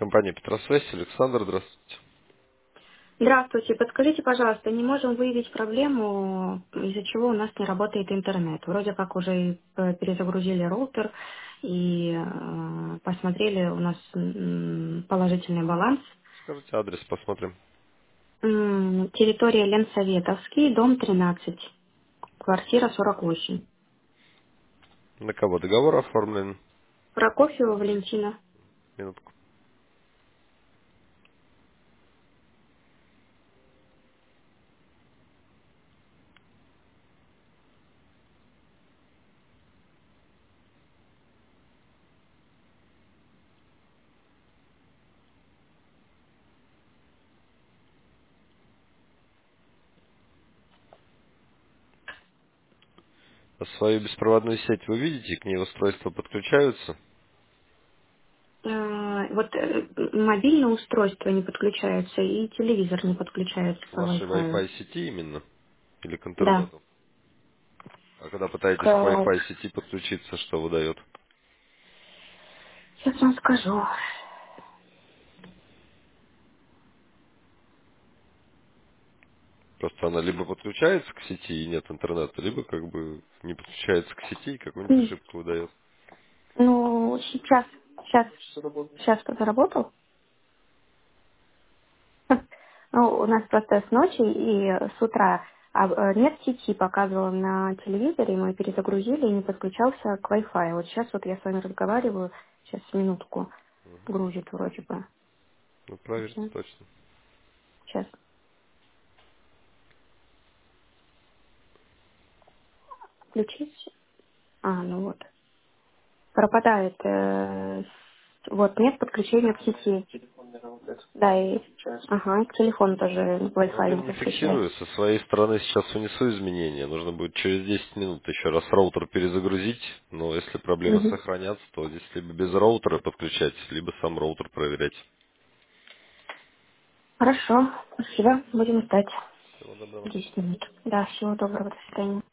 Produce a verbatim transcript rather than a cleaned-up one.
Компания Петросвязь, Александр, здравствуйте. Здравствуйте. Подскажите, пожалуйста, не можем выявить проблему, из-за чего у нас не работает интернет. Вроде как уже э, перезагрузили роутер и э, посмотрели, у нас м, положительный баланс. Скажите адрес, посмотрим. М, Территория Ленсоветовский, дом тринадцать, квартира сорок восемь. На кого договор оформлен? Прокофьева Валентина. Минутку. А свою беспроводную сеть вы видите? К ней устройства подключаются? Э, Вот э, мобильные устройства не подключаются и телевизор не подключается К по вашей Wi-Fi. Wi-Fi сети именно? Или к Да. интернету? А когда пытаетесь к К- Wi-Fi сети подключиться, что выдает? Сейчас вам скажу. Просто она либо подключается к сети и нет интернета, либо как бы не подключается к сети и какую-нибудь ошибку выдает. Ну, сейчас, сейчас, сейчас кто-то работал. Ну, у нас просто с ночи и с утра а, э, нет сети, показывала на телевизоре, мы перезагрузили и не подключался к Wi-Fi. Вот сейчас вот я с вами разговариваю, сейчас минутку грузит вроде бы. Ну, проверьте Сейчас, точно. сейчас включить. А, ну вот. Пропадает. э, с- вот, нет подключения к сети. Да, и ага, к телефону тоже Wi-Fi не Проблем не подключается. фиксирую. Со своей стороны сейчас внесу изменения. Нужно будет через десять минут еще раз роутер перезагрузить. Но если проблемы Мгм. сохранятся, то здесь либо без роутера подключать, либо сам роутер проверять. Хорошо, спасибо. Будем ждать Всего доброго. десять минут. Да, всего доброго, до свидания.